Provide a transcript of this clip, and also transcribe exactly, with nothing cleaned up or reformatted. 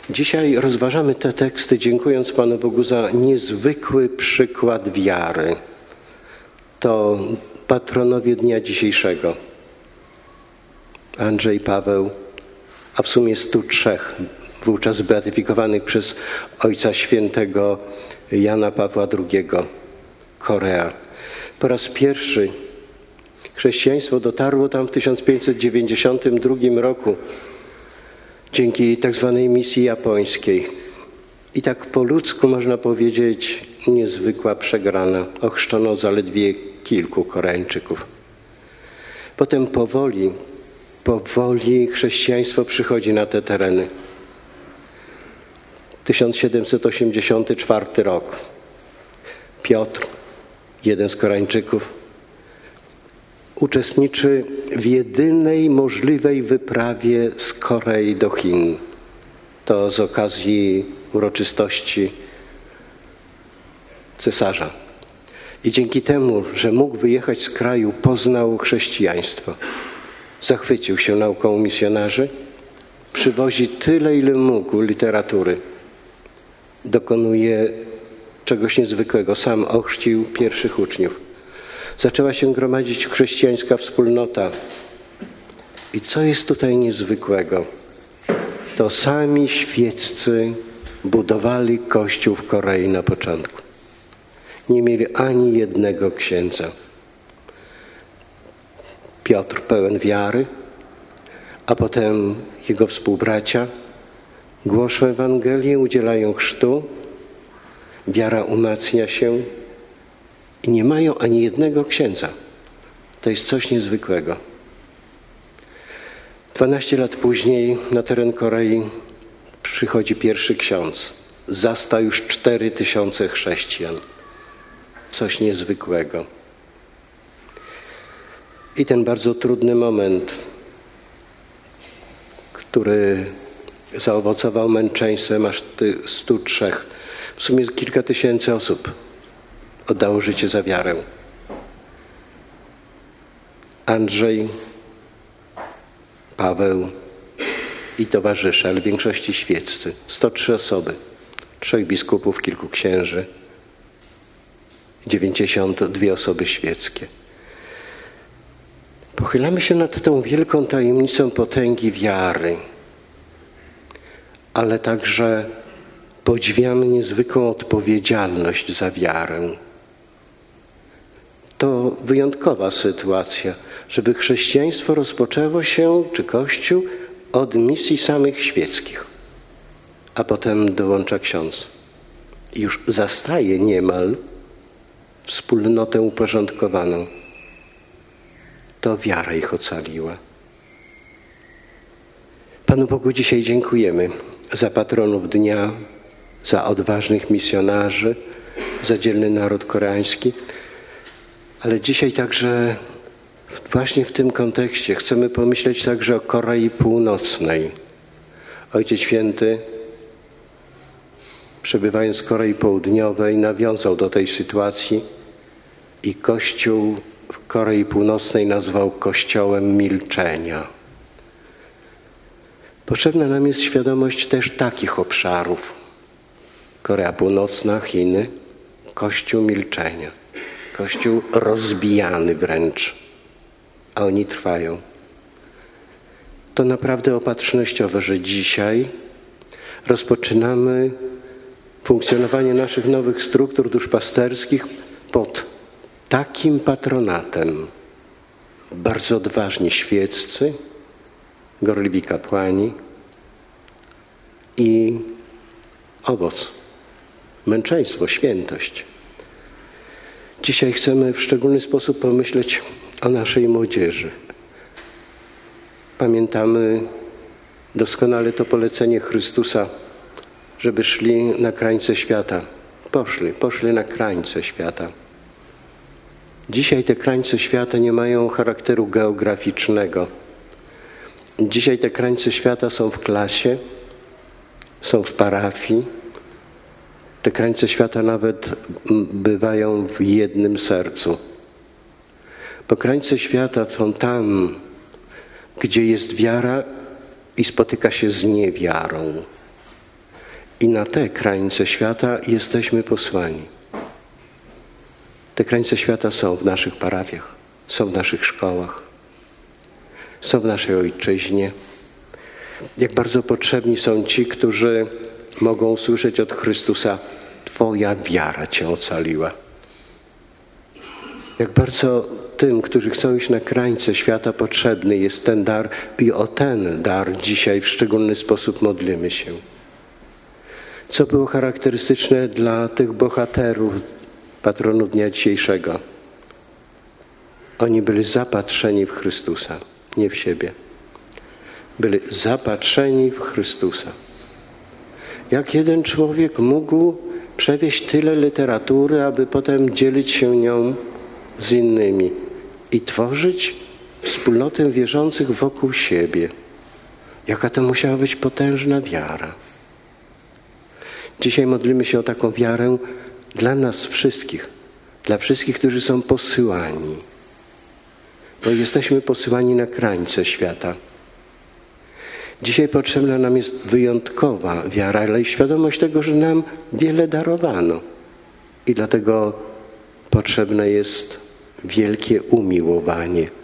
Dzisiaj rozważamy te teksty, dziękując Panu Bogu za niezwykły przykład wiary. To patronowie dnia dzisiejszego. Andrzej, Paweł, a w sumie stu trzech, wówczas beatyfikowanych przez Ojca Świętego Jana Pawła drugiego, Korea. Po raz pierwszy chrześcijaństwo dotarło tam w tysiąc pięćset dziewięćdziesiątym drugim roku dzięki tak zwanej misji japońskiej. I tak po ludzku można powiedzieć niezwykła przegrana. Ochrzczono zaledwie kilku Koreańczyków. Potem powoli, powoli chrześcijaństwo przychodzi na te tereny. tysiąc siedemset osiemdziesiąty czwarty rok. Piotr, jeden z Koreańczyków, uczestniczy w jedynej możliwej wyprawie z Korei do Chin. To z okazji uroczystości cesarza. I dzięki temu, że mógł wyjechać z kraju, poznał chrześcijaństwo. Zachwycił się nauką misjonarzy, przywozi tyle, ile mógł literatury. Dokonuje czegoś niezwykłego. Sam ochrzcił pierwszych uczniów. Zaczęła się gromadzić chrześcijańska wspólnota. I co jest tutaj niezwykłego? To sami świeccy budowali kościół w Korei na początku. Nie mieli ani jednego księdza. Piotr pełen wiary, a potem jego współbracia głoszą Ewangelię, udzielają chrztu, wiara umacnia się i nie mają ani jednego księdza. To jest coś niezwykłego. Dwanaście lat później na teren Korei przychodzi pierwszy ksiądz. Zastał już cztery tysiące chrześcijan. Coś niezwykłego. I ten bardzo trudny moment, który zaowocował męczeństwem aż stu trzech. W sumie kilka tysięcy osób oddało życie za wiarę. Andrzej, Paweł i towarzysze, ale w większości świeccy. sto trzy osoby. Trzech biskupów, kilku księży. dziewięćdziesiąt dwie osoby świeckie. Pochylamy się nad tą wielką tajemnicą potęgi wiary, ale także podziwiamy niezwykłą odpowiedzialność za wiarę. To wyjątkowa sytuacja, żeby chrześcijaństwo rozpoczęło się, czy Kościół, od misji samych świeckich, a potem dołącza ksiądz. I już zastaje niemal wspólnotę uporządkowaną. To wiara ich ocaliła. Panu Bogu dzisiaj dziękujemy za patronów dnia, za odważnych misjonarzy, za dzielny naród koreański, ale dzisiaj także właśnie w tym kontekście chcemy pomyśleć także o Korei Północnej. Ojciec Święty, przebywając w Korei Południowej, nawiązał do tej sytuacji i Kościół w Korei Północnej nazwał Kościołem milczenia. Potrzebna nam jest świadomość też takich obszarów. Korea Północna, Chiny, Kościół milczenia. Kościół rozbijany wręcz, a oni trwają. To naprawdę opatrznościowe, że dzisiaj rozpoczynamy funkcjonowanie naszych nowych struktur duszpasterskich pod takim patronatem. Bardzo odważni świeccy, gorliwi kapłani i owoc, męczeństwo, świętość. Dzisiaj chcemy w szczególny sposób pomyśleć o naszej młodzieży. Pamiętamy doskonale to polecenie Chrystusa, żeby szli na krańce świata. Poszli, poszli na krańce świata. Dzisiaj te krańce świata nie mają charakteru geograficznego. Dzisiaj te krańce świata są w klasie, są w parafii. Te krańce świata nawet bywają w jednym sercu. Bo krańce świata są tam, gdzie jest wiara i spotyka się z niewiarą. I na te krańce świata jesteśmy posłani. Te krańce świata są w naszych parafiach, są w naszych szkołach, są w naszej ojczyźnie. Jak bardzo potrzebni są ci, którzy mogą usłyszeć od Chrystusa: Twoja wiara Cię ocaliła. Jak bardzo tym, którzy chcą iść na krańce świata, potrzebny jest ten dar i o ten dar dzisiaj w szczególny sposób modlimy się. Co było charakterystyczne dla tych bohaterów patronu dnia dzisiejszego? Oni byli zapatrzeni w Chrystusa, nie w siebie. Byli zapatrzeni w Chrystusa. Jak jeden człowiek mógł przewieźć tyle literatury, aby potem dzielić się nią z innymi i tworzyć wspólnotę wierzących wokół siebie? Jaka to musiała być potężna wiara. Dzisiaj modlimy się o taką wiarę dla nas wszystkich, dla wszystkich, którzy są posyłani. Bo jesteśmy posyłani na krańce świata. Dzisiaj potrzebna nam jest wyjątkowa wiara, ale i świadomość tego, że nam wiele darowano. I dlatego potrzebne jest wielkie umiłowanie